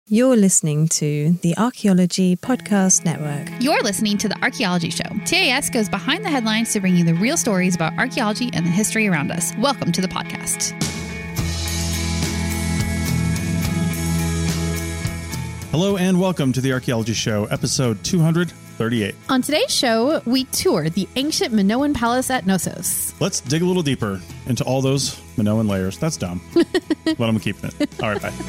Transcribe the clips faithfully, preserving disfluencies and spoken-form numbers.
You're listening to the Archaeology Podcast Network. You're listening to The Archaeology Show. T A S goes behind the headlines to bring you the real stories about archaeology and the history around us. Welcome to the podcast. Hello and welcome to The Archaeology Show, episode two hundred thirty-eight. On today's show, we tour the ancient Minoan palace at Knossos. Let's dig a little deeper into all those Minoan layers. That's dumb, but I'm keeping it. All right, bye.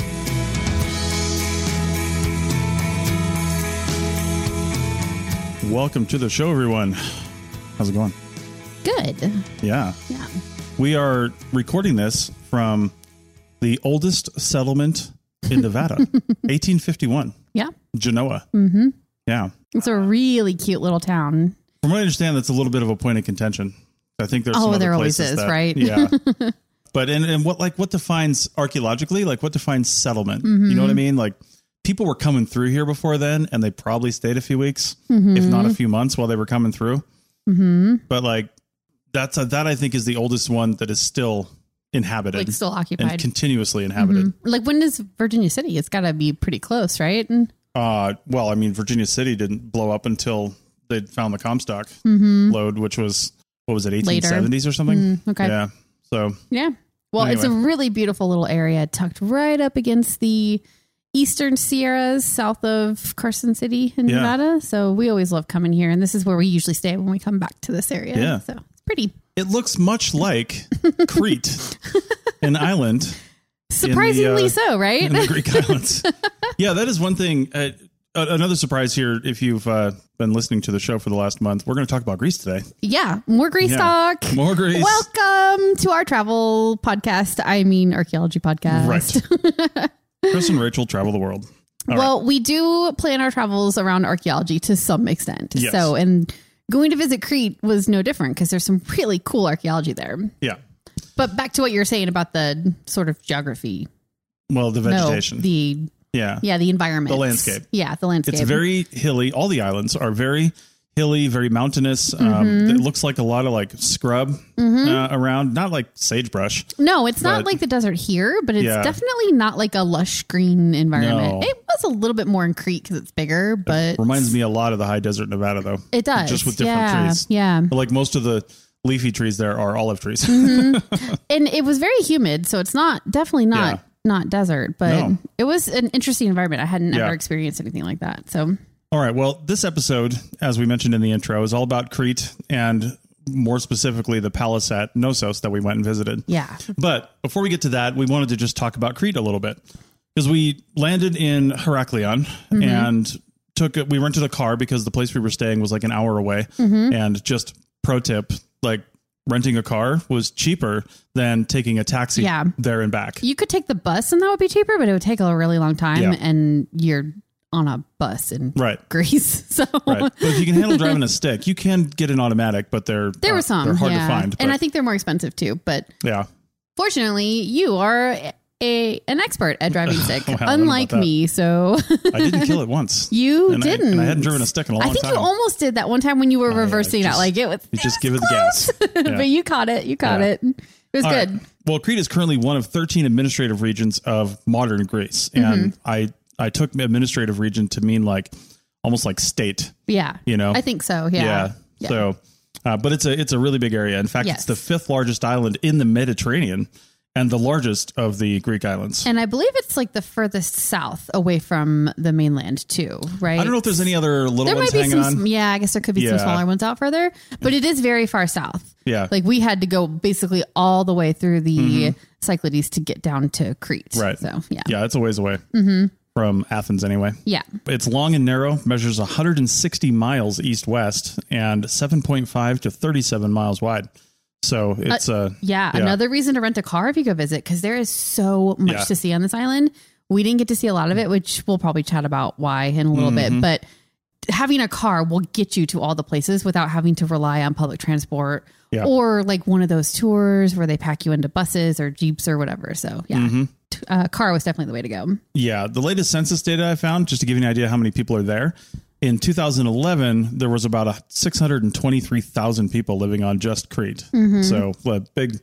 Welcome to the show, everyone. How's it going? Good. Yeah. Yeah. We are recording this from the oldest settlement in Nevada, eighteen fifty-one. Yeah. Genoa. Mm-hmm. Yeah. It's a really cute little town. From what I understand, that's a little bit of a point of contention. I think there's Oh, some other there always places is, that, right? Yeah. But and, and what like what defines archaeologically, like what defines settlement? Mm-hmm. You know what I mean? Like people were coming through here before then, and they probably stayed a few weeks, Mm-hmm. if not a few months, while they were coming through. Mm-hmm. But like that's a, that I think is the oldest one that is still inhabited, Like still and occupied. continuously inhabited. Mhm. Like when is Virginia City? It's got to be pretty close, right? Uh, well, I mean, Virginia City didn't blow up until they found the Comstock Mm-hmm. lode, which was what was it, eighteen seventies or something? Mm, okay. Yeah. So Yeah. Well, Anyway. it's a really beautiful little area tucked right up against the Eastern Sierras south of Carson City in Yeah. Nevada. So we always love coming here. And this is where we usually stay when we come back to this area. Yeah. So it's pretty it looks much like Crete, an island. surprisingly uh, so, right? In the Greek islands. Yeah, that is one thing. Uh, another surprise here, if you've uh, been listening to the show for the last month, we're going to talk about Greece today. Yeah. More Greece Yeah. talk. More Greece. Welcome to our travel podcast. I mean, archaeology podcast. Right. Chris and Rachel travel the world. All well, we do plan our travels around archaeology to some extent. Yes. So, and going to visit Crete was no different because there's some really cool archaeology there. Yeah. But back to what you were saying about the sort of geography. Well, the vegetation. No, the yeah. yeah, the environment. The landscape. Yeah, the landscape. It's very hilly. All the islands are very hilly, very mountainous. Um, it looks like a lot of like scrub uh, around, not like sagebrush. No, it's not but- like the desert here, but it's Yeah. definitely not like a lush green environment. No. It was a little bit more in Crete because it's bigger, but Reminds me a lot of the high desert Nevada, though. it does. Just with different yeah, trees. Yeah. Like most of the leafy trees there are olive trees. And it was very humid, so it's not definitely not Yeah. not desert, but No. it was an interesting environment. I hadn't Yeah. ever experienced anything like that. So All right. Well, this episode, as we mentioned in the intro, is all about Crete and more specifically the palace at Knossos that we went and visited. yeah. But before we get to that, we wanted to just talk about Crete a little bit because we landed in Heraklion Mm-hmm. and took it. We rented a car because the place we were staying was like an hour away. Mm-hmm. And just pro tip, like renting a car was cheaper than taking a taxi Yeah. there and back. You could take the bus and that would be cheaper, but it would take a really long time Yeah. and you're on a bus in Right. Greece. So Right. But if you can handle driving a stick, you can get an automatic, but they're there uh, were some. they're hard yeah. to find. And but- I think they're more expensive too. But yeah. fortunately, you are a an expert at driving stick, Well, I don't know unlike about that. me. So I didn't kill it once. you and didn't. I, and I hadn't driven a stick in a long I think time. you almost did that one time when you were Oh, yeah, reversing just- out. Like it was you just was give it the close. gas. Yeah. But you caught it. You caught Yeah. it. It was All good. right. Well, Crete is currently one of thirteen administrative regions of modern Greece. Mm-hmm. And I, I took administrative region to mean like almost like state, Yeah. you know? I think so. Yeah. Yeah. So, uh, but it's a, it's a really big area. In fact, Yes. it's the fifth largest island in the Mediterranean and the largest of the Greek islands. And I believe it's like the furthest south away from the mainland too, right? I don't know if there's any other little There ones might be hanging some, on. yeah, I guess there could be some Yeah. smaller ones out further, but it is very far south. Yeah. Like we had to go basically all the way through the Cyclades to get down to Crete. Mm-hmm. Right. So yeah. Yeah, it's a ways away from Athens anyway. Yeah. It's long and narrow, measures one hundred sixty miles east-west and seven point five to thirty-seven miles wide. So it's uh, Yeah. yeah. Another reason to rent a car if you go visit, because there is so much Yeah. to see on this island. We didn't get to see a lot of it, which we'll probably chat about why in a little Mm-hmm. bit, but having a car will get you to all the places without having to rely on public transport Yeah. or like one of those tours where they pack you into buses or Jeeps or whatever. So yeah, Mm-hmm. T- uh, car was definitely the way to go. Yeah, the latest census data I found, just to give you an idea how many people are there, in two thousand eleven, there was about a six hundred twenty-three thousand people living on just Crete. Mm-hmm. So a big,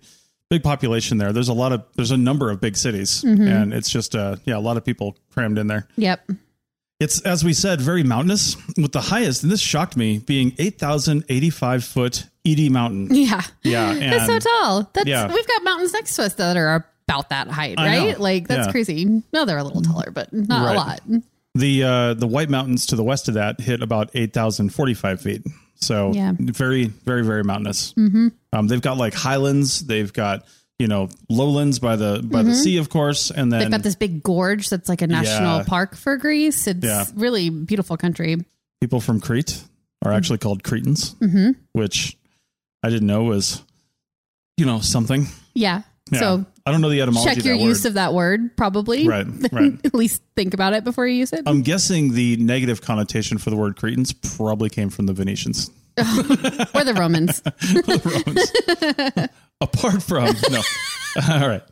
big population there. There's a lot of, there's a number of big cities mm-hmm. and it's just, uh, yeah, a lot of people crammed in there. Yep. It's, as we said, very mountainous, with the highest, and this shocked me, being eight thousand eighty-five foot Edie Mountain. Yeah. Yeah. And that's so tall. That's, yeah. We've got mountains next to us that are about that height, right? Like, that's yeah. crazy. No, they're a little taller, but not right. a lot. The uh, the White Mountains to the west of that hit about eight thousand forty-five feet. So yeah. very, very, very mountainous. Mm-hmm. Um, they've got like highlands. They've got, you know, lowlands by the by mm-hmm. the sea, of course. And then they've got this big gorge that's like a national yeah. park for Greece. It's yeah. really beautiful country. People from Crete are actually mm-hmm. called Cretans, mm-hmm. which I didn't know was, you know, something. Yeah. yeah. So I don't know the etymology check your of that use word. of that word, probably. Right, right. At least think about it before you use it. I'm guessing the negative connotation for the word Cretans probably came from the Venetians. Or the Romans. Or the Romans. Apart from, no. All right.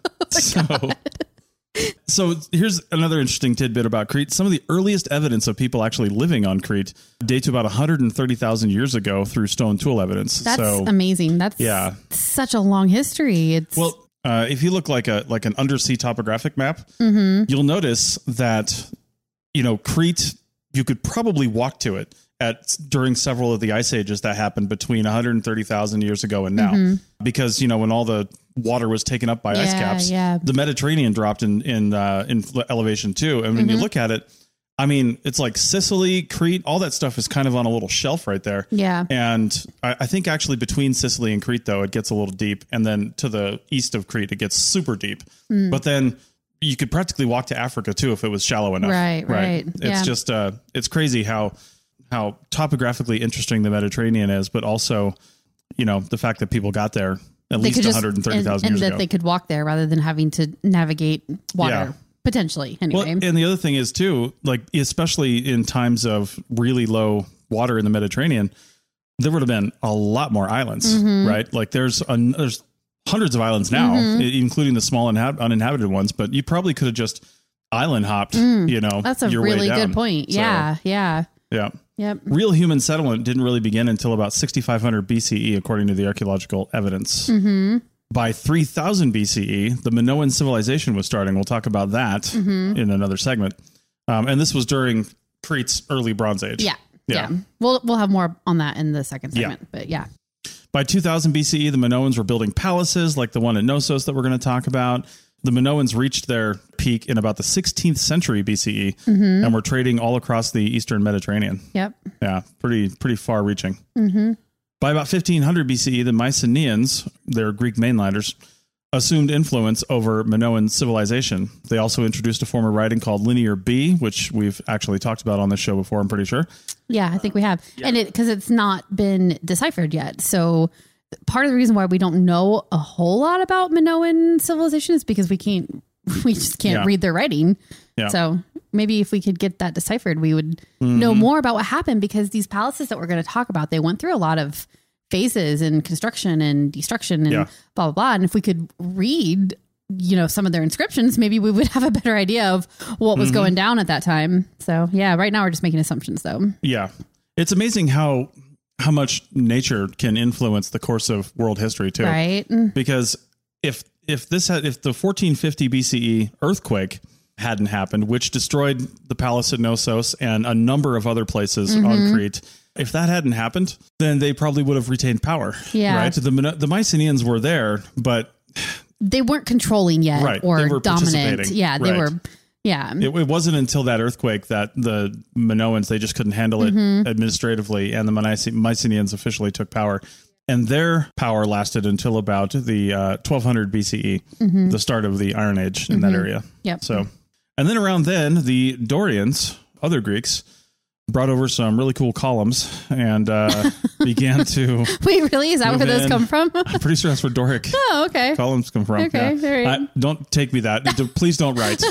Oh so, so here's another interesting tidbit about Crete. Some of the earliest evidence of people actually living on Crete date to about one hundred thirty thousand years ago through stone tool evidence. That's so, amazing. That's yeah. such a long history. It's well, uh, if you look like a like an undersea topographic map, mm-hmm. you'll notice that, you know, Crete, you could probably walk to it at during several of the ice ages that happened between one hundred thirty thousand years ago and now, mm-hmm. because, you know, when all the water was taken up by yeah, ice caps, yeah. the Mediterranean dropped in, in, uh, in elevation too. And when mm-hmm. you look at it, I mean, it's like Sicily, Crete, all that stuff is kind of on a little shelf right there. Yeah. And I, I think actually between Sicily and Crete, though, it gets a little deep. And then to the east of Crete, it gets super deep. Mm. But then you could practically walk to Africa too, if it was shallow enough. Right. Right. right. It's yeah. just, uh, it's crazy how, how topographically interesting the Mediterranean is, but also, you know, the fact that people got there at they least one hundred thirty thousand years ago. And that they could walk there rather than having to navigate water, yeah. potentially, anyway. Well, and the other thing is, too, like, especially in times of really low water in the Mediterranean, there would have been a lot more islands, mm-hmm. right? Like, there's a, there's hundreds of islands now, mm-hmm. including the small inhab- uninhabited ones, but you probably could have just island hopped, mm, you know, that's a your really way down. Good point. So, yeah. Yeah. Yeah. Yep. Real human settlement didn't really begin until about sixty-five hundred B C E, according to the archaeological evidence. Mm-hmm. By three thousand B C E, the Minoan civilization was starting. We'll talk about that mm-hmm. in another segment. Um, and this was during Crete's early Bronze Age. Yeah. Yeah. yeah. We'll, we'll have more on that in the second segment, yeah. but yeah. By two thousand B C E, the Minoans were building palaces like the one at Knossos that we're going to talk about. The Minoans reached their peak in about the sixteenth century B C E mm-hmm. and were trading all across the Eastern Mediterranean. Yep. Yeah, pretty pretty far reaching. Mm-hmm. By about fifteen hundred B C E, the Mycenaeans, they're Greek mainlanders, assumed influence over Minoan civilization. They also introduced a form of writing called Linear B, which we've actually talked about on this show before, I'm pretty sure. Yeah, I think we have. Yeah. And it because it's not been deciphered yet. So part of the reason why we don't know a whole lot about Minoan civilization is because we can't, we just can't yeah. read their writing. Yeah. So maybe if we could get that deciphered, we would mm-hmm. know more about what happened, because these palaces that we're going to talk about, they went through a lot of phases in construction and destruction and yeah. blah, blah, blah. And if we could read, you know, some of their inscriptions, maybe we would have a better idea of what was mm-hmm. going down at that time. So yeah, right now we're just making assumptions though. Yeah. It's amazing how, how much nature can influence the course of world history too. Right. Because if, if this had, if the fourteen fifty B C E earthquake hadn't happened, which destroyed the palace at Knossos and a number of other places mm-hmm. on Crete, if that hadn't happened, then they probably would have retained power. Yeah. Right. The, the Mycenaeans were there, but they weren't controlling yet right, or they were dominant. Yeah. They right. were. Yeah. It, it wasn't until that earthquake that the Minoans, they just couldn't handle it mm-hmm. administratively. And the Mycenaeans officially took power. And their power lasted until about the uh, twelve hundred B C E, mm-hmm. the start of the Iron Age in mm-hmm. that area. Yep. So, and then around then, the Dorians, other Greeks, brought over some really cool columns and uh, began to... Wait, really? Is that where those in. come from? I'm pretty sure that's where Doric oh, okay. columns come from. Okay, yeah. all right. I, don't take me that. Please don't write.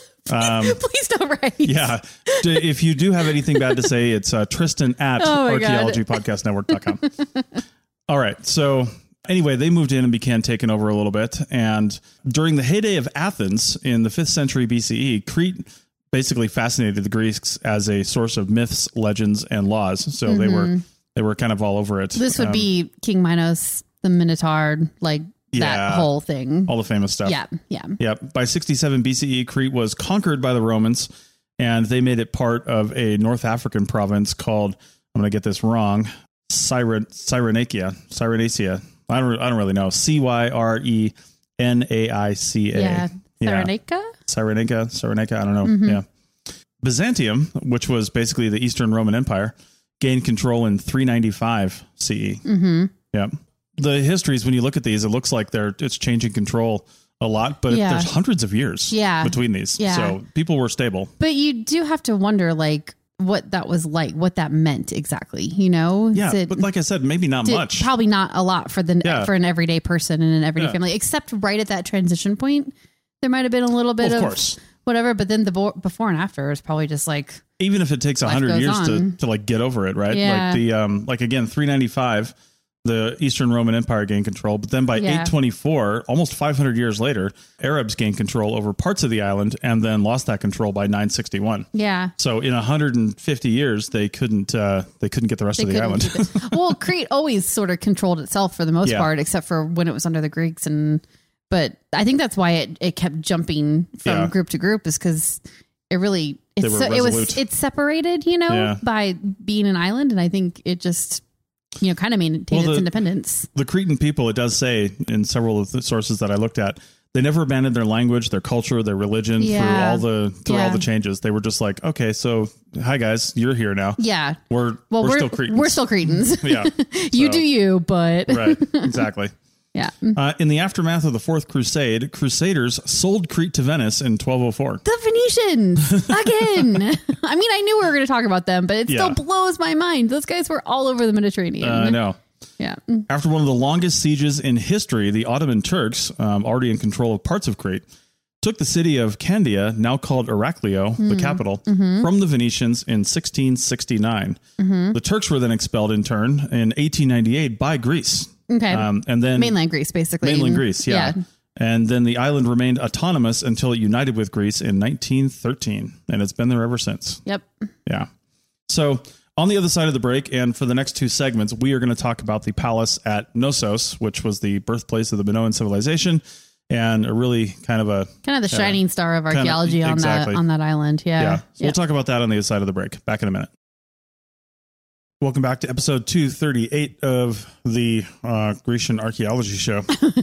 Um, Please don't write. Yeah. If you do have anything bad to say, it's uh, Tristan at oh archaeology podcast network dot com. All right. So anyway, they moved in and began taking over a little bit. And during the heyday of Athens in the fifth century B C E, Crete basically fascinated the Greeks as a source of myths, legends, and laws. So mm-hmm. they were they were kind of all over it. This would um, be King Minos, the Minotaur, like Yeah. that whole thing. All the famous stuff. Yeah. Yeah. Yeah. By sixty-seven B C E, Crete was conquered by the Romans, and they made it part of a North African province called, I'm going to get this wrong, Cyren- Cyrenaica. Cyrenaica. I don't, I don't really know. C Y R E N A I C A. Yeah. Cyrenaica? Cyrenaica. Cyrenaica. I don't know. Mm-hmm. Yeah. Byzantium, which was basically the Eastern Roman Empire, gained control in three ninety-five C E. Mm-hmm. Yeah. The histories, when you look at these, it looks like they're it's changing control a lot, but yeah. there's hundreds of years yeah. between these. Yeah. So people were stable. But you do have to wonder, like, what that was like, what that meant exactly, you know? Yeah, it, but like I said, maybe not much. Probably not a lot for the Yeah. for an everyday person and an everyday Yeah. family, except right at that transition point. There might have been a little bit Well, of of, course. whatever, but then the bo- before and after is probably just like, Even if it takes a Life hundred goes years to, on. to like get over it, right? Yeah. Like the um, like again, three ninety-five, the Eastern Roman Empire gained control, but then by Yeah. eight twenty-four, almost five hundred years later, Arabs gained control over parts of the island and then lost that control by nine sixty-one. yeah. So in one hundred fifty years, they couldn't uh, they couldn't get the rest They of the couldn't island. keep it. Well, Crete always sort of controlled itself for the most Yeah. part, except for when it was under the Greeks. And but I think that's why it, it kept jumping from Yeah. group to group, is because it really it's were so, it was resolute. it's separated, you know, Yeah. by being an island, and I think it just you know kind of maintained Well, the- its independence. The Cretan people, it does say in several of the sources that I looked at, they never abandoned their language, their culture, their religion Yeah. through all the through all Yeah. the changes. They were just like, okay, so hi guys, you're here now. Yeah. We're Well, we're, we're still Cretans. we're still Cretans. yeah, you So- do you, but right, exactly. yeah. Uh, in the aftermath of the Fourth Crusade, Crusaders sold Crete to Venice in twelve oh four. The Phoenicians again. I mean, I knew we were going to talk about them, but it Yeah. still blows my mind. Those guys were all over the Mediterranean. Uh, I know. Yeah. After one of the longest sieges in history, the Ottoman Turks, um, already in control of parts of Crete, took the city of Candia, now called Heraclio, Mm. the capital, Mm-hmm. from the Venetians in sixteen sixty-nine. The Turks were then expelled in turn in eighteen ninety-eight by Greece. Okay. Um, and then Mainland Greece, basically. mainland Greece, yeah. And then the island remained autonomous until it united with Greece in nineteen thirteen. And it's been there ever since. Yep. Yeah. So on the other side of the break, and for the next two segments, we are going to talk about the palace at Knossos, which was the birthplace of the Minoan civilization, and a really kind of a Kind of the Yeah. shining star of archaeology on exactly. that on that island. Yeah. yeah. So we'll talk about that on the other side of the break. Back in a minute. Welcome back to episode two thirty-eight of the uh, Grecian Archaeology Show,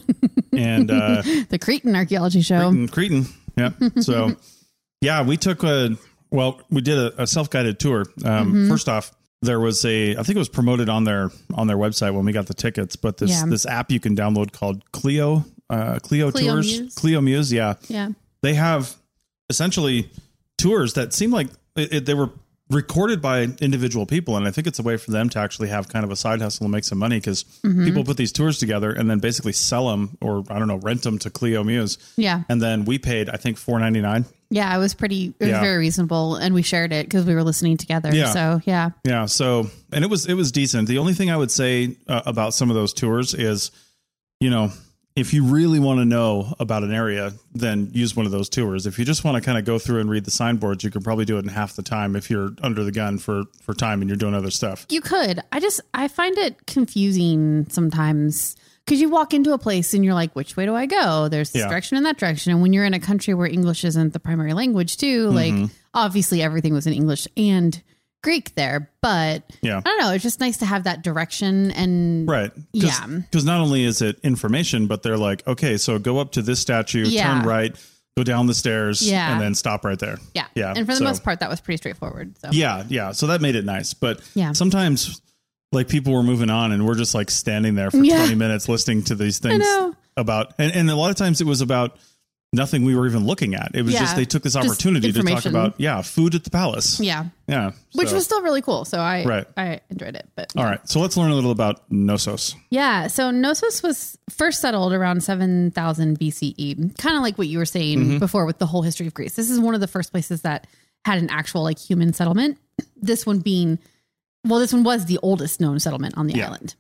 and uh, The Cretan archaeology show. Cretan, Cretan. Yeah. So, yeah, we took a, well, we did a, a self-guided tour. Um, Mm-hmm. First off, there was a, I think it was promoted on their, on their website when we got the tickets, but this, Yeah. this app you can download called Clio, uh, Clio, Clio Tours, Muse. Clio Muse. Yeah. Yeah. They have essentially tours that seem like it, it, they were recorded by individual people. And I think it's a way for them to actually have kind of a side hustle and make some money, because Mm-hmm. people put these tours together and then basically sell them, or I don't know, rent them to Clio Muse. Yeah. And then we paid, I think, four ninety-nine. Yeah. It was pretty, it was Yeah. very reasonable. And we shared it because we were listening together. Yeah. So, yeah. Yeah. So, and it was, it was decent. The only thing I would say uh, about some of those tours is, you know, if you really want to know about an area, then use one of those tours. If you just want to kind of go through and read the signboards, you can probably do it in half the time if you're under the gun for, for time and you're doing other stuff. You could. I just, I find it confusing sometimes because you walk into a place and you're like, which way do I go? There's this Yeah. direction and that direction. And when you're in a country where English isn't the primary language too, Mm-hmm. like obviously everything was in English and Greek there, but Yeah. I don't know. It's just nice to have that direction and Right. Yeah. Because not only is it information, but they're like, okay, so go up to this statue, Yeah. turn right, go down the stairs, Yeah. and then stop right there. yeah. Yeah. And for the so- most part, that was pretty straightforward. So Yeah, yeah. So that made it nice. But Yeah. sometimes like people were moving on and we're just like standing there for Yeah. twenty minutes listening to these things know. about, and, and a lot of times it was about nothing we were even looking at. It was Yeah. just, they took this Just opportunity to talk information. about, yeah, food at the palace. yeah, Yeah. which So- was still really cool. So I, Right. I enjoyed it, but all right. So let's learn a little about Knossos. yeah. So Knossos was first settled around seven thousand B C E, kind of like what you were saying Mm-hmm. before with the whole history of Greece. This is one of the first places that had an actual like human settlement. This one being, well, this one was the oldest known settlement on the Yeah. island.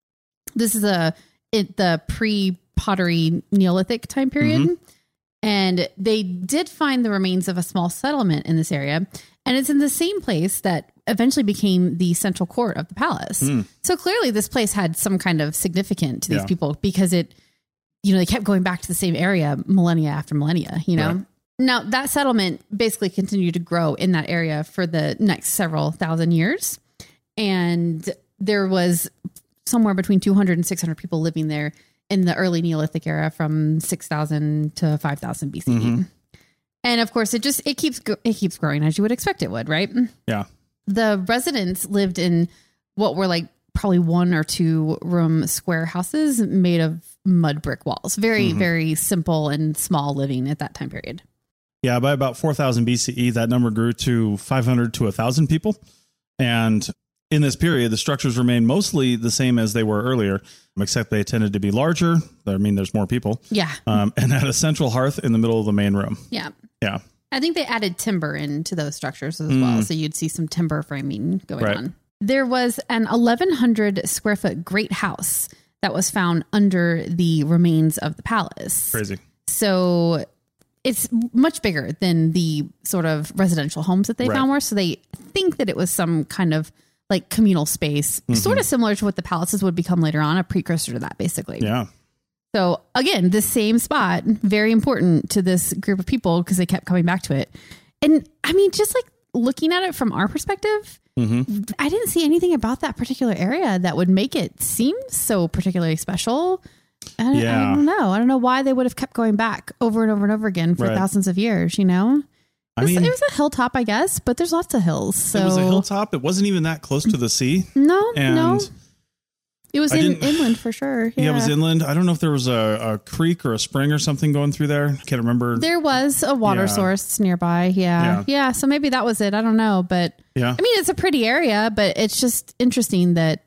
This is a it, the pre-pottery Neolithic time period. Mm-hmm. And they did find the remains of a small settlement in this area. And it's in the same place that eventually became the central court of the palace. So clearly this place had some kind of significance to these Yeah. people because it you know, they kept going back to the same area millennia after millennia, you know. Right. Now, that settlement basically continued to grow in that area for the next several thousand years. And there was somewhere between two hundred and six hundred people living there in the early Neolithic era from six thousand to five thousand B C E. Mm-hmm. And of course, it just, it keeps, it keeps growing as you would expect it would, right? Yeah. The residents lived in what were like probably one or two room square houses made of mud brick walls. Very, mm-hmm. very simple and small living at that time period. Yeah. By about four thousand B C E, that number grew to five hundred to one thousand people. And in this period, the structures remained mostly the same as they were earlier, except they tended to be larger. I mean, there's more people. Yeah. Um, and had a central hearth in the middle of the main room. Yeah. Yeah. I think they added timber into those structures as mm. well. So you'd see some timber framing going right. on. There was an eleven hundred square foot great house that was found under the remains of the palace. Crazy. So it's much bigger than the sort of residential homes that they right. found were. So they think that it was some kind of like communal space, mm-hmm. sort of similar to what the palaces would become later on, a precursor to that, basically. Yeah. So again, the same spot, very important to this group of people because they kept coming back to it. And I mean, just like looking at it from our perspective, mm-hmm. I didn't see anything about that particular area that would make it seem so particularly special. I don't, yeah. I don't know. I don't know why they would have kept going back over and over and over again for right. thousands of years, you know? It was, I mean, it was a hilltop, I guess, but there's lots of hills. So. It was a hilltop. It wasn't even that close to the sea. No, and no. It was in, inland for sure. Yeah. yeah, it was inland. I don't know if there was a, a creek or a spring or something going through there. I can't remember. There was a water yeah. source nearby. Yeah. yeah. Yeah. So maybe that was it. I don't know. But yeah. I mean, it's a pretty area, but it's just interesting that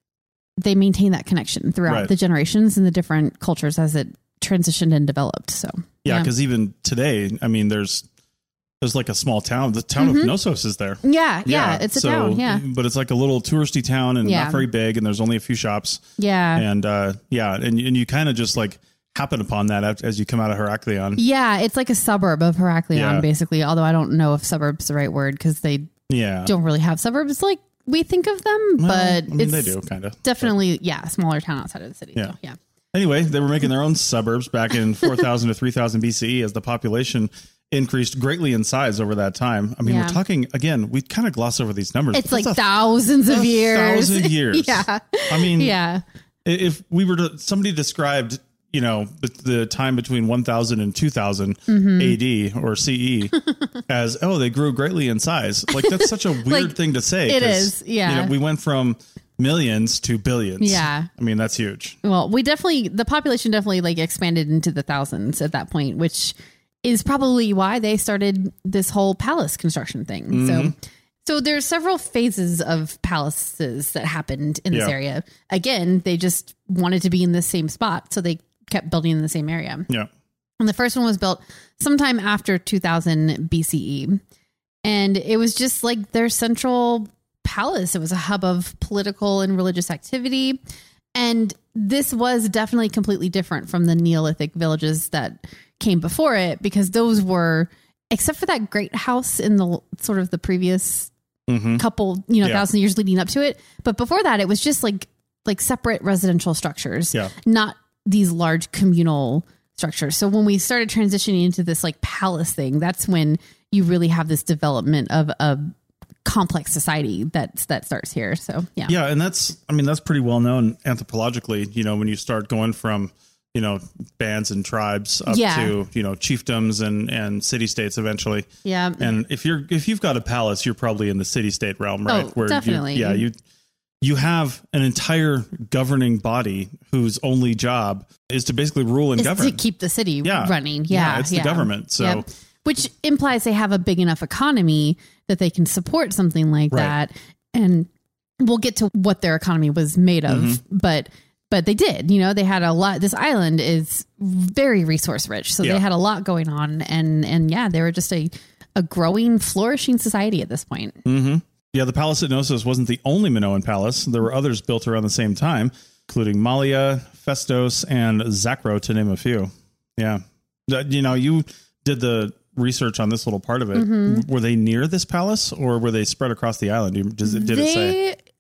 they maintain that connection throughout right. the generations and the different cultures as it transitioned and developed. So, yeah. Because yeah. even today, I mean, there's There's like a small town. The town mm-hmm. of Knossos is there. Yeah, yeah, yeah. It's a so, town, yeah. But it's like a little touristy town and yeah. not very big, and there's only a few shops. Yeah. And uh, yeah, and, and you kind of just like happen upon that as you come out of Heraklion. Yeah, it's like a suburb of Heraklion, yeah. basically, although I don't know if suburb's the right word because they yeah. don't really have suburbs like we think of them, well, but I mean, it's they do, kind of. Definitely, but, yeah, a smaller town outside of the city. Yeah. So, yeah. Anyway, they were making their own suburbs back in four thousand to three thousand B C E as the population increased greatly in size over that time. I mean, yeah. we're talking, again, we kind of gloss over these numbers. It's like a, thousands of years. Thousand years. yeah. I mean, yeah. if we were to, somebody described, you know, the, the time between one thousand and two thousand mm-hmm. A D or C E as, oh, they grew greatly in size. Like, that's such a weird like, thing to say. It is. Yeah. You know, we went from millions to billions. Yeah. I mean, that's huge. Well, we definitely, the population definitely like expanded into the thousands at that point, which is probably why they started this whole palace construction thing. Mm-hmm. So, so there's several phases of palaces that happened in this yeah. area. Again, they just wanted to be in the same spot, so they kept building in the same area. Yeah. And the first one was built sometime after two thousand B C E. And it was just like their central palace. It was a hub of political and religious activity. And this was definitely completely different from the Neolithic villages that came before it, because those were, except for that great house in the sort of the previous mm-hmm. couple, you know, yeah. thousand years leading up to it. But before that, it was just like, like separate residential structures, yeah. not these large communal structures. So when we started transitioning into this like palace thing, that's when you really have this development of a complex society that's, that starts here. So, yeah. Yeah. And that's, I mean, that's pretty well known anthropologically, you know, when you start going from, you know, bands and tribes up yeah. to, you know, chiefdoms and, and city states eventually. Yeah. And if you're, if you've got a palace, you're probably in the city state realm, right? Oh, Where definitely. You, yeah. You, you have an entire governing body whose only job is to basically rule and it's govern. To keep the city yeah. running. Yeah. yeah it's yeah. the government. So, yep. Which implies they have a big enough economy that they can support something like right. that. And we'll get to what their economy was made of, mm-hmm. but But they did, you know, they had a lot. This island is very resource rich. So yeah. they had a lot going on. And, and yeah, they were just a, a growing, flourishing society at this point. Mm-hmm. Yeah, the palace at Knossos wasn't the only Minoan palace. There were others built around the same time, including Malia, Festos, and Zakro, to name a few. Yeah. You know, you did the research on this little part of it. Mm-hmm. Were they near this palace or were they spread across the island? Did, did they, it say?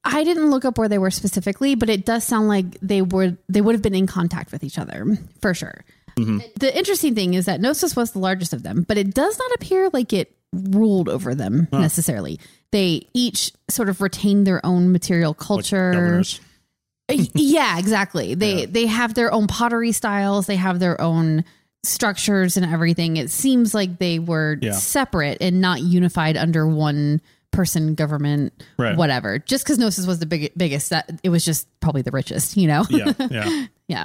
I didn't look up where they were specifically, but it does sound like they would they would have been in contact with each other for sure. Mm-hmm. The interesting thing is that Knossos was the largest of them, but it does not appear like it ruled over them huh. necessarily. They each sort of retained their own material culture. Like yeah, exactly. They yeah. they have their own pottery styles. They have their own structures and everything. It seems like they were yeah. separate and not unified under one person, government, right. whatever. Just because Knossos was the big, biggest, that it was just probably the richest, you know? Yeah, yeah. yeah.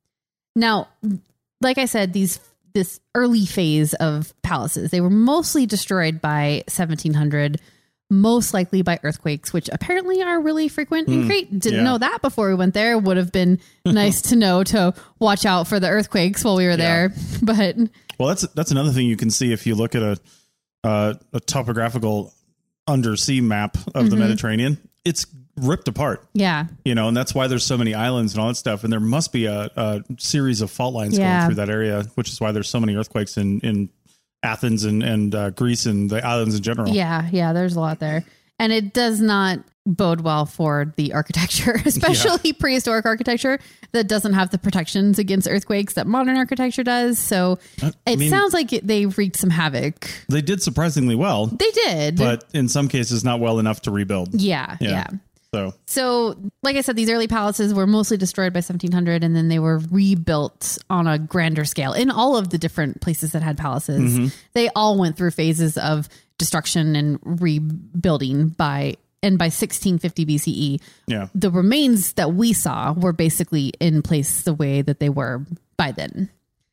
Now, like I said, these this early phase of palaces, they were mostly destroyed by seventeen hundred, most likely by earthquakes, which apparently are really frequent in mm, Crete. Didn't yeah. know that before we went there. Would have been nice to know to watch out for the earthquakes while we were yeah. there. But well, that's that's another thing you can see if you look at a uh, a topographical undersea map of mm-hmm. the Mediterranean. It's ripped apart. Yeah. You know, and that's why there's so many islands and all that stuff. And there must be a, a series of fault lines yeah. going through that area, which is why there's so many earthquakes in, in Athens and, and uh, Greece and the islands in general. Yeah. Yeah. There's a lot there. And it does not bode well for the architecture, especially yeah. prehistoric architecture that doesn't have the protections against earthquakes that modern architecture does. So I it mean, sounds like it, they wreaked some havoc. They did surprisingly well. They did. But in some cases, not well enough to rebuild. Yeah. Yeah. yeah. So, so like I said, these early palaces were mostly destroyed by seventeen hundred, and then they were rebuilt on a grander scale in all of the different places that had palaces. Mm-hmm. They all went through phases of destruction and rebuilding by, and by sixteen fifty B C E, yeah. the remains that we saw were basically in place the way that they were by then.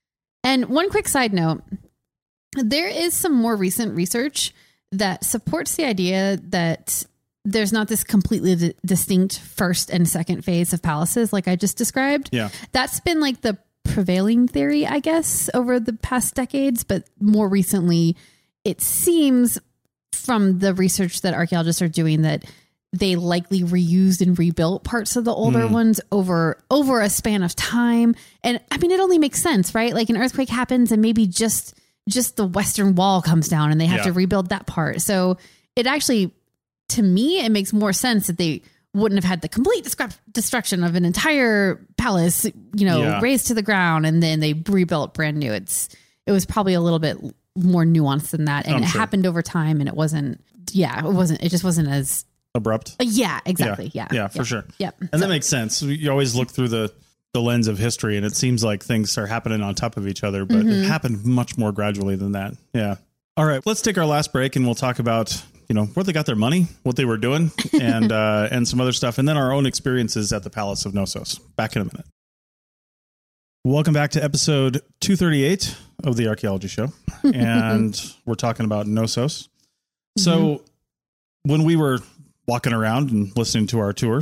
And one quick side note, there is some more recent research that supports the idea that there's not this completely d- distinct first and second phase of palaces like I just described. Yeah. That's been like the prevailing theory, I guess, over the past decades. But more recently, it seems from the research that archaeologists are doing that they likely reused and rebuilt parts of the older mm. ones over over a span of time. And I mean, it only makes sense, right? Like an earthquake happens and maybe just just the western wall comes down and they have yeah. to rebuild that part. So it actually, to me, it makes more sense that they wouldn't have had the complete descri- destruction of an entire palace, you know, yeah. razed to the ground, and then they rebuilt brand new. It's it was probably a little bit more nuanced than that, and I'm it sure. happened over time, and it wasn't. Yeah, it wasn't. It just wasn't as abrupt. Uh, yeah, exactly. Yeah, yeah, yeah for yeah. sure. Yep. And so, that makes sense. You always look through the the lens of history, and it seems like things are happening on top of each other, but mm-hmm. it happened much more gradually than that. Yeah. All right, let's take our last break, and we'll talk about, you know, where they got their money, what they were doing, and uh, and some other stuff, and then our own experiences at the Palace of Knossos. Back in a minute. Welcome back to episode two thirty-eight of the Archaeology Show, and we're talking about Knossos. So mm-hmm. when we were walking around and listening to our tour,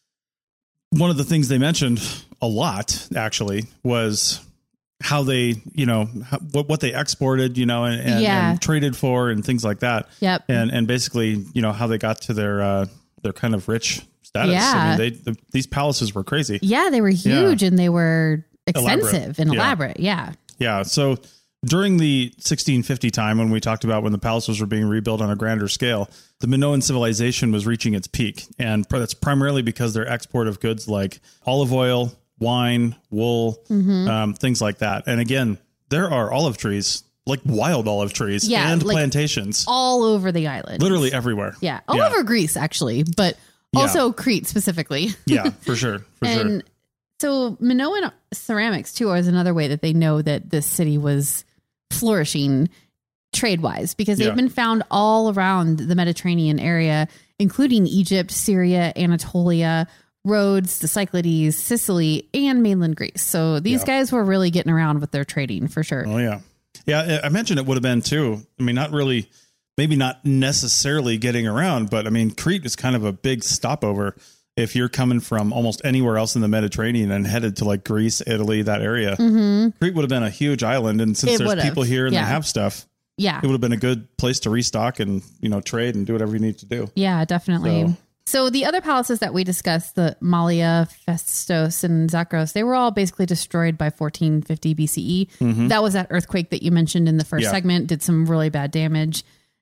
one of the things they mentioned a lot, actually, was how they, you know, how, what, what they exported, you know, and, and, yeah. and traded for and things like that. Yep. And, and basically, you know, how they got to their, uh, their kind of rich status. Yeah. I mean, they, the, these palaces were crazy. Yeah. They were huge yeah. and they were expensive elaborate. and yeah. elaborate. Yeah. Yeah. So during the sixteen fifty time, when we talked about when the palaces were being rebuilt on a grander scale, the Minoan civilization was reaching its peak. And that's primarily because their export of goods like olive oil, wine, wool, mm-hmm. um, things like that. And again, there are olive trees, like wild olive trees yeah, and like plantations all over the island, literally everywhere. Yeah. All yeah. over Greece, actually, but also yeah. Crete specifically. Yeah, for sure. For and sure. So Minoan ceramics too is another way that they know that this city was flourishing trade wise, because they've yeah. been found all around the Mediterranean area, including Egypt, Syria, Anatolia, Rhodes, the Cyclades, Sicily, and mainland Greece. So these yeah. guys were really getting around with their trading for sure. Oh, yeah. Yeah, I mentioned it would have been too. I mean, not really, maybe not necessarily getting around, but I mean, Crete is kind of a big stopover if you're coming from almost anywhere else in the Mediterranean and headed to like Greece, Italy, that area. Mm-hmm. Crete would have been a huge island. And since it there's would've. people here and yeah. they have stuff, yeah, it would have been a good place to restock and, you know, trade and do whatever you need to do. Yeah, definitely. So, So the other palaces that we discussed, the Malia, Festos, and Zakros, they were all basically destroyed by fourteen fifty B C E. Mm-hmm. That was that earthquake that you mentioned in the first yeah. segment, did some really bad damage.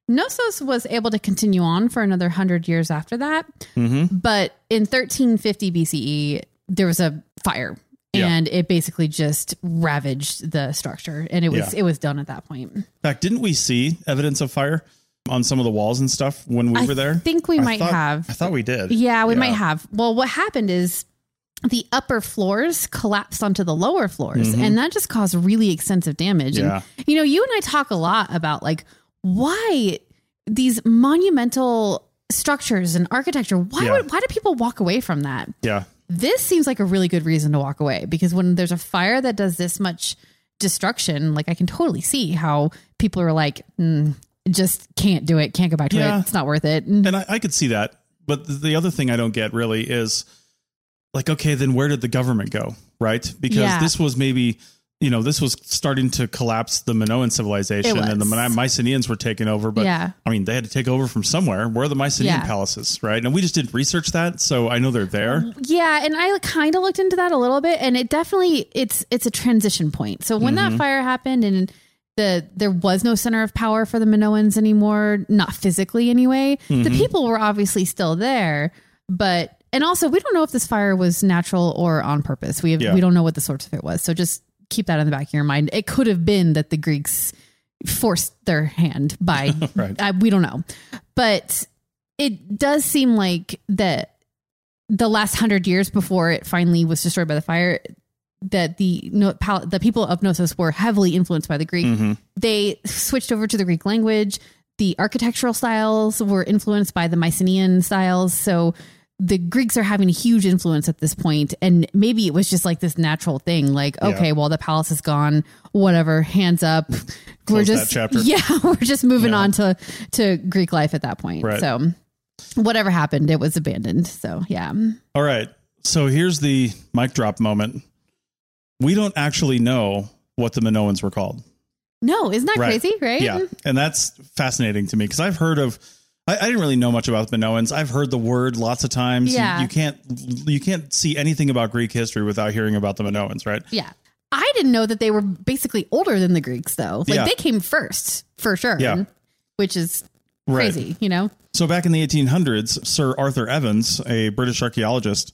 Knossos was able to continue on for another hundred years after that. Mm-hmm. But in thirteen fifty B C E, there was a fire. And yeah. it basically just ravaged the structure, and it was yeah. it was done at that point. In fact, didn't we see evidence of fire on some of the walls and stuff when we I were there? I think we I might thought, have. I thought we did. Yeah, we yeah. might have. Well, what happened is the upper floors collapsed onto the lower floors, mm-hmm. and that just caused really extensive damage. Yeah. And, you know, you and I talk a lot about like why these monumental structures and architecture. Why yeah. would why do people walk away from that? Yeah. This seems like a really good reason to walk away, because when there's a fire that does this much destruction, like I can totally see how people are like, mm, just can't do it. Can't go back to yeah. it. It's not worth it. And I, I could see that. But the other thing I don't get really is like, okay, then where did the government go? Right. Because yeah. this was maybe, you know, this was starting to collapse the Minoan civilization, and the Mycenaeans were taking over. But yeah. I mean, they had to take over from somewhere. Where are the Mycenaean yeah. palaces? Right. And we just didn't research that. So I know they're there. Yeah. And I kind of looked into that a little bit, and it definitely it's it's a transition point. So when mm-hmm. that fire happened and the there was no center of power for the Minoans anymore, not physically anyway, mm-hmm. the people were obviously still there. But and also, we don't know if this fire was natural or on purpose. We have, yeah. we don't know what the source of it was. So just keep that in the back of your mind. It could have been that the Greeks forced their hand by, right. I, we don't know, but it does seem like that the last hundred years before it finally was destroyed by the fire, that the no, pal, the people of Knossos were heavily influenced by the Greek. Mm-hmm. They switched over to the Greek language. The architectural styles were influenced by the Mycenaean styles. So the Greeks are having a huge influence at this point, and maybe it was just like this natural thing. Like, okay, yeah. well, the palace is gone, whatever, hands up. we're just, yeah, we're just moving yeah. on to, to Greek life at that point. Right. So whatever happened, it was abandoned. So yeah. All right. So here's the mic drop moment. We don't actually know what the Minoans were called. No, isn't that right. crazy? Right. Yeah. And that's fascinating to me, because I've heard of, I, I didn't really know much about the Minoans. I've heard the word lots of times. Yeah. You, you can't you can't see anything about Greek history without hearing about the Minoans, right? Yeah. I didn't know that they were basically older than the Greeks, though. Like yeah. they came first, for sure. Yeah. Which is crazy, right. you know? So back in the eighteen hundreds, Sir Arthur Evans, a British archaeologist,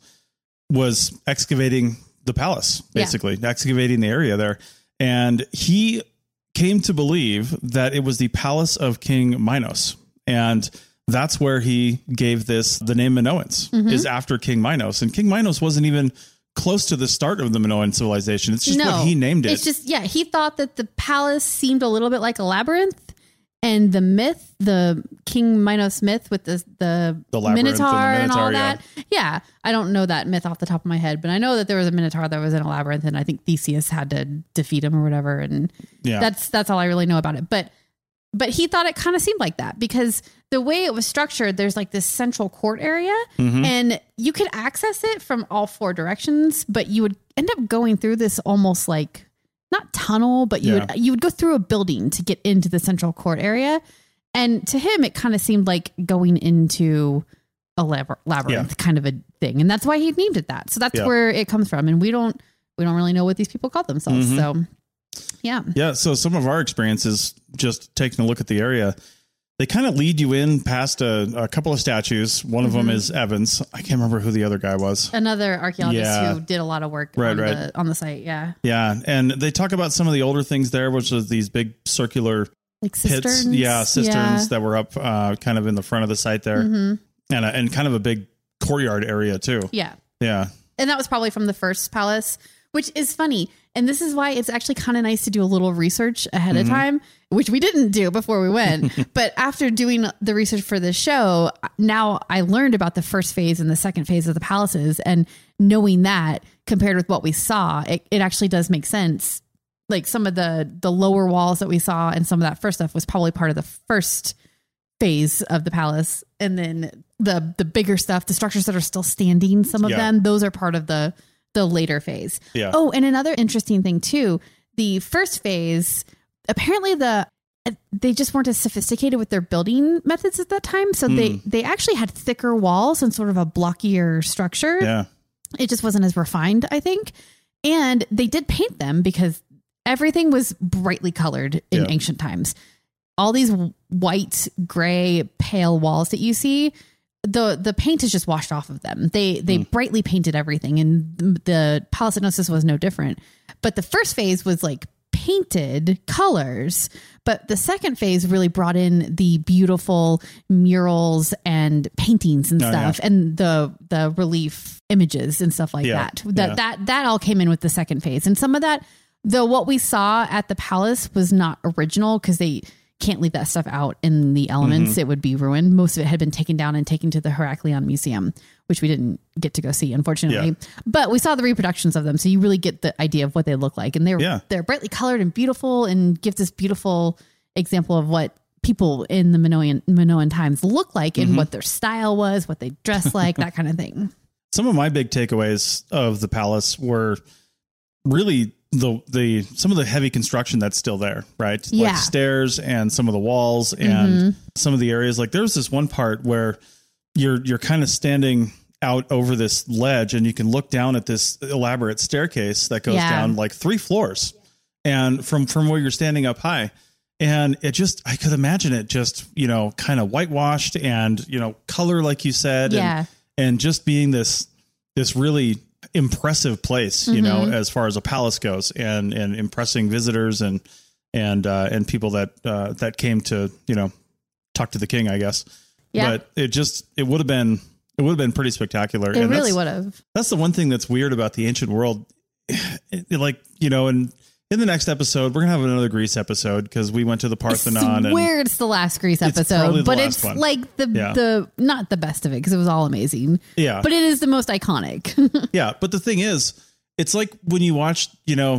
was excavating the palace, basically, yeah. excavating the area there. And he came to believe that it was the palace of King Minos. And that's where he gave this, the name Minoans, mm-hmm. is after King Minos. And King Minos wasn't even close to the start of the Minoan civilization. It's just no, what he named it. It's just, yeah, he thought that the palace seemed a little bit like a labyrinth. And the myth, the King Minos myth with the the, the Minotaur, and, the Minotaur and all yeah. that. Yeah, I don't know that myth off the top of my head, but I know that there was a Minotaur that was in a labyrinth, and I think Theseus had to defeat him or whatever. And yeah. that's that's all I really know about it. But but he thought it kind of seemed like that, because the way it was structured, there's like this central court area, mm-hmm. and you could access it from all four directions, but you would end up going through this almost like, not tunnel, but you yeah. would you would go through a building to get into the central court area. And to him, it kind of seemed like going into a lab- labyrinth yeah. kind of a thing. And that's why he named it that. So that's yeah. where it comes from. And we don't we don't really know what these people called themselves. Mm-hmm. So yeah. Yeah. So some of our experiences, just taking a look at the area, they kind of lead you in past a, a couple of statues. One mm-hmm. of them is Evans. I can't remember who the other guy was. Another archaeologist yeah. who did a lot of work right, on, right. The, on the site. Yeah. Yeah. And they talk about some of the older things there, which is these big circular like pits. cisterns. Yeah. Cisterns yeah. that were up uh, kind of in the front of the site there. Mm-hmm. And, a, and kind of a big courtyard area too. Yeah. Yeah. And that was probably from the first palace, which is funny. And this is why it's actually kind of nice to do a little research ahead mm-hmm. of time, which we didn't do before we went. But after doing the research for this show, now I learned about the first phase and the second phase of the palaces. And knowing that compared with what we saw, it, it actually does make sense. Like some of the, the lower walls that we saw and some of that first stuff was probably part of the first phase of the palace. And then the the bigger stuff, the structures that are still standing, some of yeah. them, those are part of the the later phase. Yeah. Oh, and another interesting thing too, the first phase, apparently the they just weren't as sophisticated with their building methods at that time. So mm. they they actually had thicker walls and sort of a blockier structure. Yeah. It just wasn't as refined, I think. And they did paint them because everything was brightly colored in yeah. ancient times. all these white, gray, pale walls that you see, the the paint is just washed off of them. They they mm. brightly painted everything, and the Palace at Knossos was no different. But the first phase was like painted colors, but the second phase really brought in the beautiful murals and paintings and oh, stuff, yeah. and the the relief images and stuff like yeah. that. That yeah. that that all came in with the second phase, and some of that, though, what we saw at the palace was not original because they can't leave that stuff out in the elements. Mm-hmm. It would be ruined. Most of it had been taken down and taken to the Heraklion Museum, which we didn't get to go see, unfortunately. Yeah. But we saw the reproductions of them, so you really get the idea of what they look like. And they're yeah. they're brightly colored and beautiful, and give this beautiful example of what people in the Minoan, Minoan times look like, and mm-hmm. what their style was, what they dressed like, that kind of thing. Some of my big takeaways of the palace were really the the some of the heavy construction that's still there, right? Yeah. Like stairs and some of the walls and mm-hmm. some of the areas. Like there was this one part where you're you're kind of standing out over this ledge, and you can look down at this elaborate staircase that goes yeah. down like three floors, and from from where you're standing up high. And it just, I could imagine it just, you know, kind of whitewashed and, you know, color, like you said, yeah. and, and just being this, this really impressive place, you mm-hmm. know, as far as a palace goes, and, and impressing visitors and, and, uh, and people that, uh, that came to, you know, talk to the king, I guess. Yeah. But it just, it would have been, it would have been pretty spectacular. It and really would have. That's the one thing that's weird about the ancient world. It, it, like, you know, and, in the next episode, we're going to have another Greece episode because we went to the Parthenon. I swear it's the last Greece episode, but it's one. like the, yeah. the, not the best of it because it was all amazing. Yeah. But it is the most iconic. Yeah. But the thing is, it's like when you watch, you know,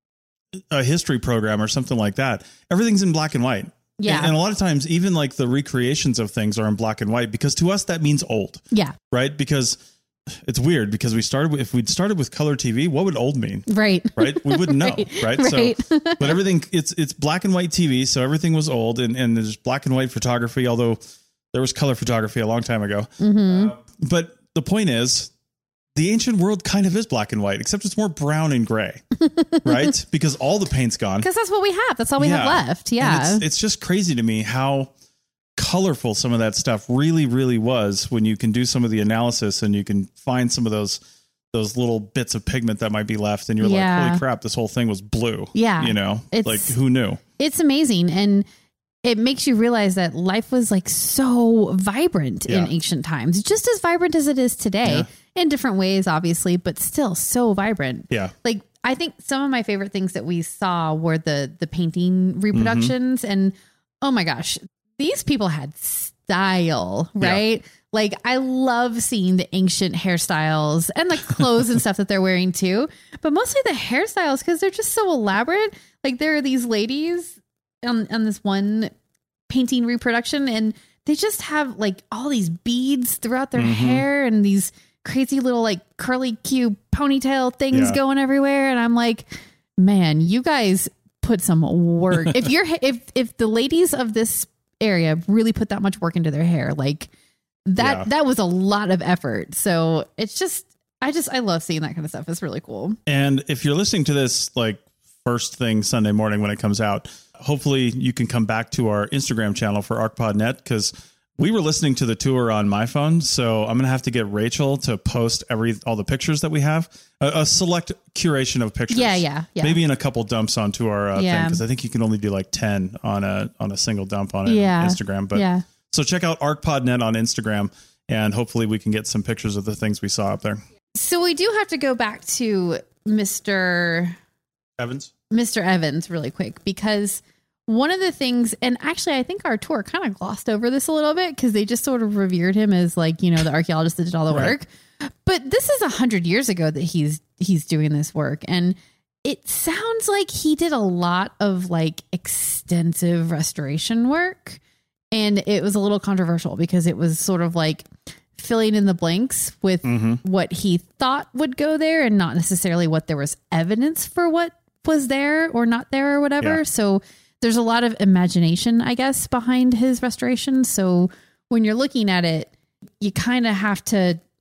a history program or something like that, everything's in black and white. Yeah. And, and a lot of times, even like the recreations of things are in black and white because to us, that means old. Yeah. Right. Because it's weird because we started with, if we'd started with color T V, what would old mean? Right. Right. We wouldn't know. right. Right. right. So, but everything it's, it's black and white T V. So everything was old, and, and there's black and white photography, although there was color photography a long time ago. Mm-hmm. Uh, but the point is the ancient world kind of is black and white, except it's more brown and gray, right? Because all the paint's gone. Because that's what we have. That's all we yeah. have left. Yeah. It's, it's just crazy to me how colorful some of that stuff really, really was when you can do some of the analysis and you can find some of those those little bits of pigment that might be left, and you're yeah. like, holy crap, this whole thing was blue. Yeah. You know, it's, like who knew? It's amazing. And it makes you realize that life was like so vibrant yeah. in ancient times, just as vibrant as it is today yeah. in different ways, obviously, but still so vibrant. Yeah. Like, I think some of my favorite things that we saw were the, the painting reproductions mm-hmm. and oh my gosh, these people had style, right? Yeah. Like, I love seeing the ancient hairstyles and the clothes and stuff that they're wearing too, but mostly the hairstyles because they're just so elaborate. Like, there are these ladies on, on this one painting reproduction, and they just have like all these beads throughout their mm-hmm. hair and these crazy little like curly Q ponytail things yeah. going everywhere. And I'm like, man, you guys put some work. if you're, if, if the ladies of this area really put that much work into their hair, like that, yeah. that was a lot of effort. So it's just, I just, I love seeing that kind of stuff. It's really cool. And if you're listening to this, like first thing Sunday morning when it comes out, hopefully you can come back to our Instagram channel for ArcPodNet, because we were listening to the tour on my phone. So I'm going to have to get Rachel to post every, all the pictures that we have, a, a select curation of pictures. Yeah. Yeah. yeah. Maybe in a couple dumps onto our uh, yeah. thing. Cause I think you can only do like ten on a, on a single dump on yeah. Instagram. But yeah. so check out ArcPodNet on Instagram, and hopefully we can get some pictures of the things we saw up there. So we do have to go back to Mister Evans, Mister Evans really quick, because one of the things, and actually I think our tour kind of glossed over this a little bit because they just sort of revered him as like, you know, the archaeologist that did all the right. work. But this is a hundred years ago that he's he's doing this work. And it sounds like he did a lot of like extensive restoration work. And it was a little controversial because it was sort of like filling in the blanks with mm-hmm. what he thought would go there and not necessarily what there was evidence for what was there or not there or whatever. Yeah. So there's a lot of imagination, I guess, behind his restoration. So when you're looking at it, you kind of have to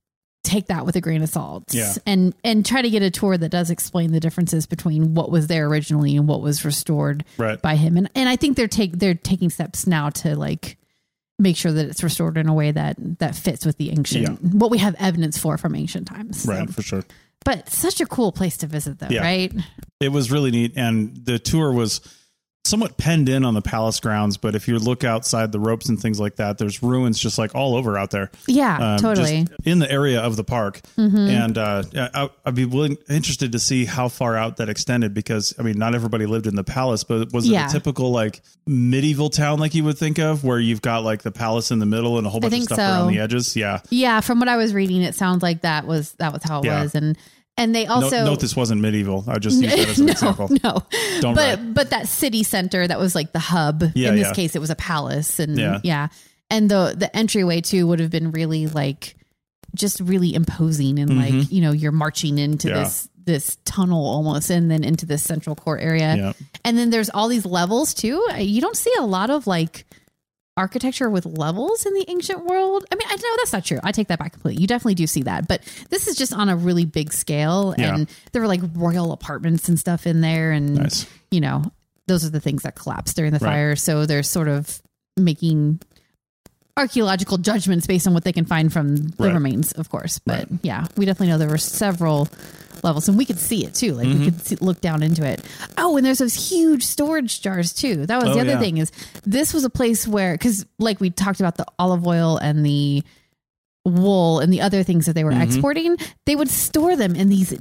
take that with a grain of salt Yeah. and, and try to get a tour that does explain the differences between what was there originally and what was restored Right. by him. And, and I think they're take, they're taking steps now to like make sure that it's restored in a way that, that fits with the ancient, Yeah. what we have evidence for from ancient times. So. Right. For sure. But such a cool place to visit though, Yeah. right? It was really neat. And the tour was somewhat penned in on the palace grounds. But if you look outside the ropes and things like that, there's ruins just like all over out there. Yeah, Um, totally. just in the area of the park. Mm-hmm. And uh, I, I'd be willing, interested to see how far out that extended because, I mean, not everybody lived in the palace, but was it Yeah. a typical like medieval town like you would think of where you've got like the palace in the middle and a whole bunch of think stuff so. around the edges? Yeah. Yeah, from what I was reading, it sounds like that was that was how it Yeah. was, and and they also note, note this wasn't medieval. I just used that as an no, example. no, Don't but write. but that city center that was like the hub. Yeah, in this yeah. case, it was a palace, and Yeah. yeah, and the the entryway too would have been really like just really imposing, and Mhm. like you know you're marching into Yeah. this this tunnel almost, and then into this central court area, Yeah. and then there's all these levels too. You don't see a lot of like architecture with levels in the ancient world. I mean, I know that's not true. I take that back completely. You definitely do see that, but this is just on a really big scale. Yeah. And there were like royal apartments and stuff in there. And, Nice. you know, those are the things that collapsed during the Right. fire. So they're sort of making archaeological judgments based on what they can find from the Right. remains, of course. But Right. yeah, we definitely know there were several levels and we could see it too. Like Mm-hmm. we could see, look down into it. Oh, and there's those huge storage jars too. That was Oh, the other yeah. thing is this was a place where, cause like we talked about the olive oil and the wool and the other things that they were Mm-hmm. exporting, they would store them in these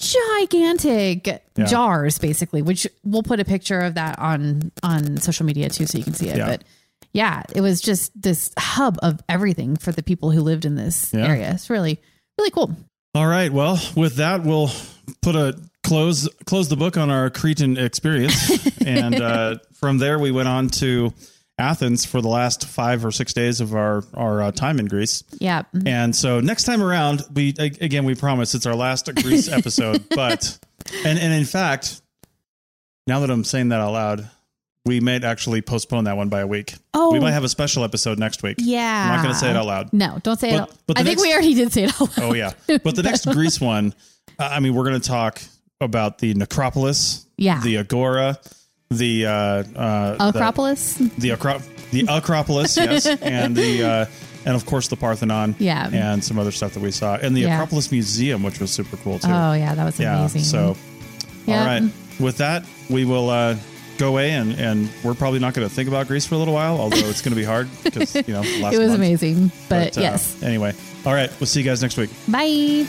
gigantic Yeah. jars basically, which we'll put a picture of that on, on social media too, so you can see it. Yeah. But yeah, it was just this hub of everything for the people who lived in this Yeah. area. It's really, really cool. All right. Well, with that, we'll put a close close the book on our Cretan experience, and uh, from there we went on to Athens for the last five or six days of our our uh, time in Greece. Yeah. And so next time around, we again we promise it's our last Greece episode, but and and in fact, now that I'm saying that out loud, we might actually postpone that one by a week. Oh. We might have a special episode next week. Yeah. I'm not going to say it out loud. No, don't say But- it out. but the I think next- we already did say it out loud. Oh yeah. But the next Greece one, uh, I mean, we're going to talk about the necropolis, Yeah. the agora, the uh, uh, Acropolis. the, the, acro- the acropolis, yes, and the uh, and of course the Parthenon, Yeah. and some other stuff that we saw, and the Yeah. Acropolis Museum, which was super cool too. Oh yeah, that was yeah. amazing. So, Yeah. all right. With that, we will uh, go away, and and we're probably not going to think about Greece for a little while, although it's going to be hard because you know last it was month. amazing. But, uh, yes. Anyway, all right. We'll see you guys next week. Bye.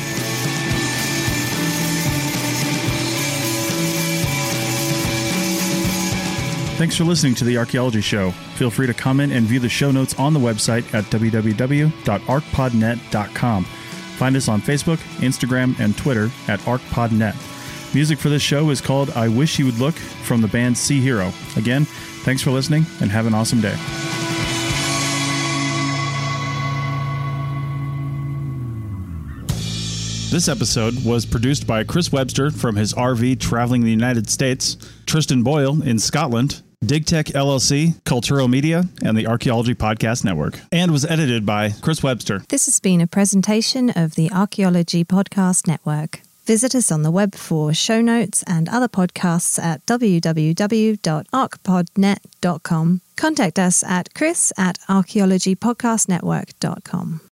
Thanks for listening to The Archaeology Show. Feel free to comment and view the show notes on the website at w w w dot arc pod net dot com. Find us on Facebook, Instagram, and Twitter at arcpodnet. Music for this show is called I Wish You Would Look from the band Sea Hero. Again, thanks for listening and have an awesome day. This episode was produced by Chris Webster from his R V traveling the United States, Tristan Boyle in Scotland, DigTech L L C, Culturo Media, and the Archaeology Podcast Network, and was edited by Chris Webster. This has been a presentation of the Archaeology Podcast Network. Visit us on the web for show notes and other podcasts at w w w dot arc pod net dot com. Contact us at chris at archaeology podcast network dot com.